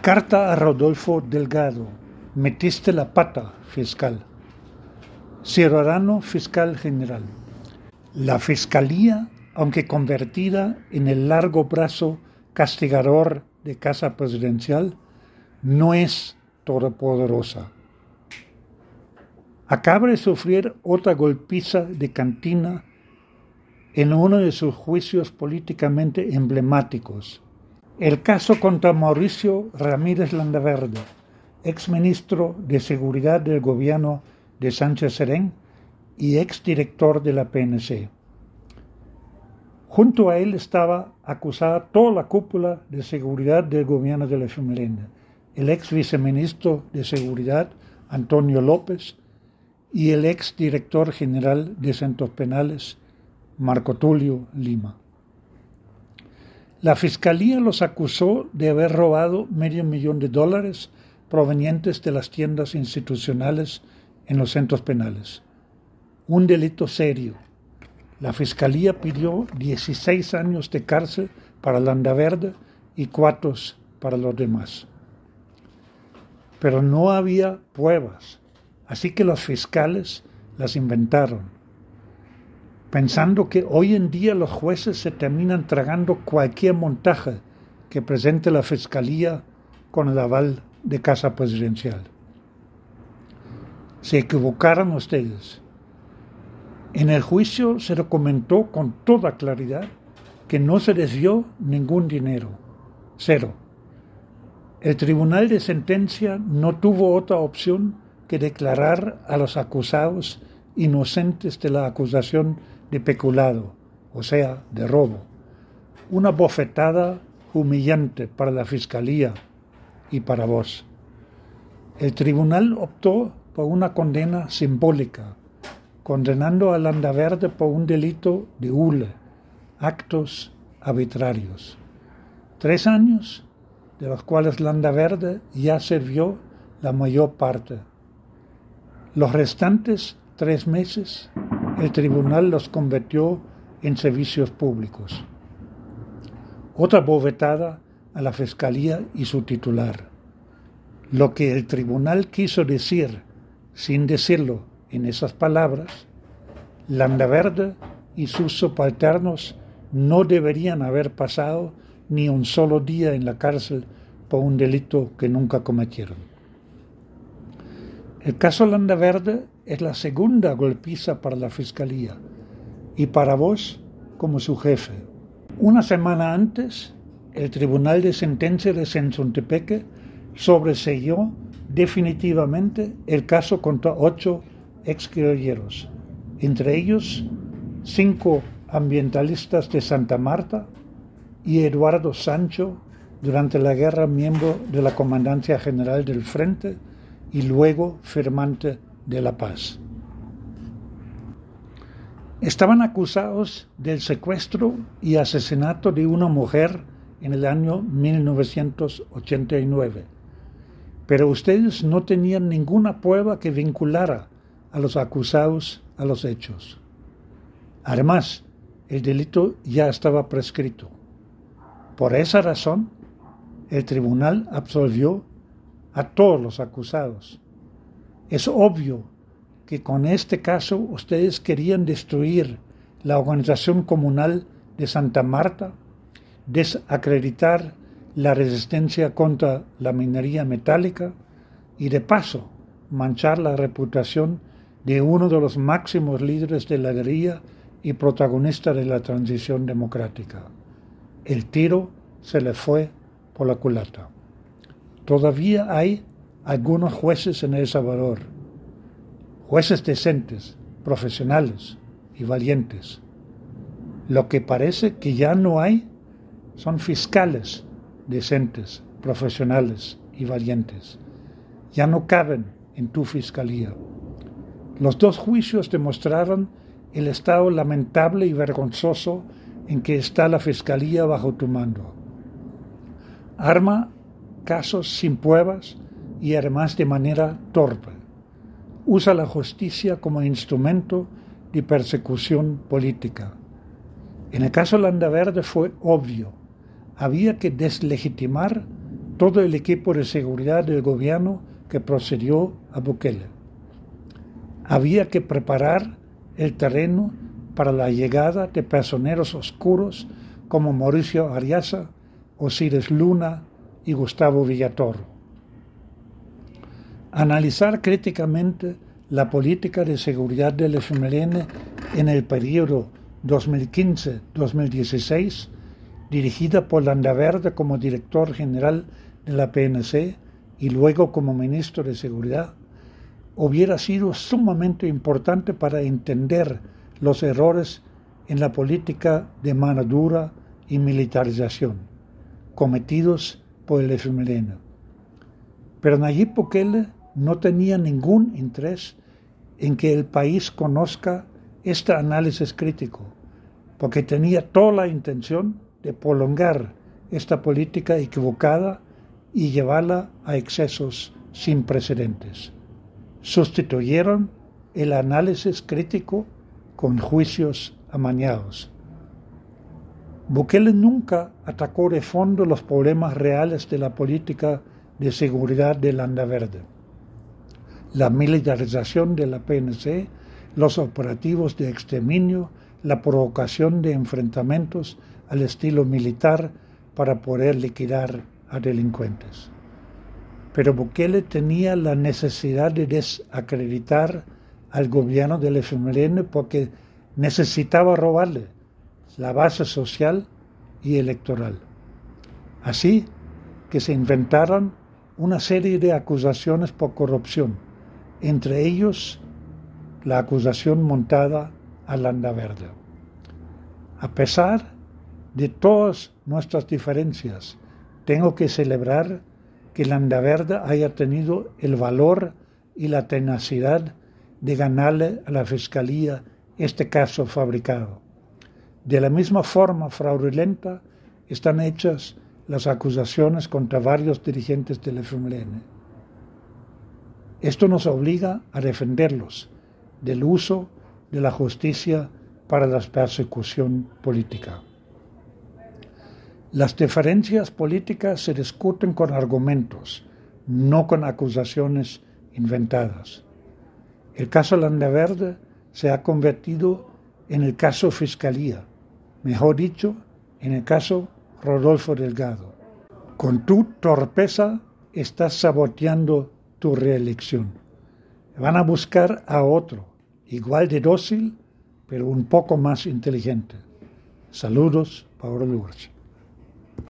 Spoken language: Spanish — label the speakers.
Speaker 1: Carta a Rodolfo Delgado. Metiste la pata, fiscal. Ciudadano Fiscal General. La Fiscalía, aunque convertida en el largo brazo castigador de Casa Presidencial, no es todopoderosa. Acaba de sufrir otra golpiza de cantina en uno de sus juicios políticamente emblemáticos. El caso contra Mauricio Ramírez Landaverde, exministro de Seguridad del gobierno de Sánchez Serén y exdirector de la PNC. Junto a él estaba acusada toda la cúpula de seguridad del gobierno de la FMLN, el ex viceministro de Seguridad Antonio López y el exdirector general de Centros Penales Marco Tulio Lima. La Fiscalía los acusó de haber robado $500,000 provenientes de las tiendas institucionales en los centros penales. Un delito serio. La Fiscalía pidió 16 años de cárcel para Landaverde y 4 para los demás. Pero no había pruebas, así que los fiscales las inventaron, pensando que hoy en día los jueces se terminan tragando cualquier montaje que presente la Fiscalía con el aval de Casa Presidencial. Se equivocaron ustedes. En el juicio se documentó con toda claridad que no se desvió ningún dinero. 0. El tribunal de sentencia no tuvo otra opción que declarar a los acusados inocentes de la acusación de peculado, o sea, de robo. Una bofetada humillante para la Fiscalía y para vos. El tribunal optó por una condena simbólica, condenando a Landaverde por un delito de hule, actos arbitrarios. 3 años, de los cuales Landaverde ya sirvió la mayor parte. Los restantes 3 meses, el tribunal los convirtió en servicios públicos. Otra bofetada a la Fiscalía y su titular. Lo que el tribunal quiso decir, sin decirlo en esas palabras, Landaverde y sus subalternos no deberían haber pasado ni un solo día en la cárcel por un delito que nunca cometieron. El caso Landaverde es la segunda golpiza para la Fiscalía y para vos como su jefe. Una semana antes, el Tribunal de Sentencia de Sensuntepeque sobreseyó definitivamente el caso contra 8 exguerrilleros, entre ellos 5 ambientalistas de Santa Marta y Eduardo Sancho, durante la guerra miembro de la Comandancia General del Frente y luego firmante de la paz. Estaban acusados del secuestro y asesinato de una mujer en el año 1989, pero ustedes no tenían ninguna prueba que vinculara a los acusados a los hechos. Además, el delito ya estaba prescrito. Por esa razón, el tribunal absolvió a todos los acusados. Es obvio que con este caso ustedes querían destruir la organización comunal de Santa Marta, desacreditar la resistencia contra la minería metálica y de paso manchar la reputación de uno de los máximos líderes de la guerrilla y protagonista de la transición democrática. El tiro se le fue por la culata. Todavía hay algunos jueces en El Salvador, jueces decentes, profesionales y valientes. Lo que parece que ya no hay son fiscales decentes, profesionales y valientes. Ya no caben en tu fiscalía. Los 2 juicios demostraron el estado lamentable y vergonzoso en que está la Fiscalía bajo tu mando. Arma casos sin pruebas y además de manera torpe. Usa la justicia como instrumento de persecución política. En el caso Landaverde fue obvio. Había que deslegitimar todo el equipo de seguridad del gobierno que procedió a Bukele. Había que preparar el terreno para la llegada de personeros oscuros como Mauricio Ariasa, Osiris Luna y Gustavo Villatoro. Analizar críticamente la política de seguridad del FMLN en el periodo 2015-2016, dirigida por Landaverde como director general de la PNC y luego como ministro de Seguridad, hubiera sido sumamente importante para entender los errores en la política de mano dura y militarización cometidos por el FMLN. Pero Nayib Bukele no tenía ningún interés en que el país conozca este análisis crítico, porque tenía toda la intención de prolongar esta política equivocada y llevarla a excesos sin precedentes. Sustituyeron el análisis crítico con juicios amañados. Bukele nunca atacó de fondo los problemas reales de la política de seguridad de Landaverde. La militarización de la PNC, los operativos de exterminio, la provocación de enfrentamientos al estilo militar para poder liquidar a delincuentes. Pero Bukele tenía la necesidad de desacreditar al gobierno del FMLN porque necesitaba robarle la base social y electoral. Así que se inventaron una serie de acusaciones por corrupción, entre ellos la acusación montada a Landaverde. A pesar de todas nuestras diferencias, tengo que celebrar que Landaverde haya tenido el valor y la tenacidad de ganarle a la Fiscalía este caso fabricado. De la misma forma fraudulenta están hechas las acusaciones contra varios dirigentes del FMLN. Esto nos obliga a defenderlos del uso de la justicia para la persecución política. Las diferencias políticas se discuten con argumentos, no con acusaciones inventadas. El caso Landaverde se ha convertido en el caso Fiscalía, mejor dicho, en el caso Rodolfo Delgado. Con tu torpeza estás saboteando tu reelección. Van a buscar a otro, igual de dócil, pero un poco más inteligente. Saludos, Pablo Lourdes.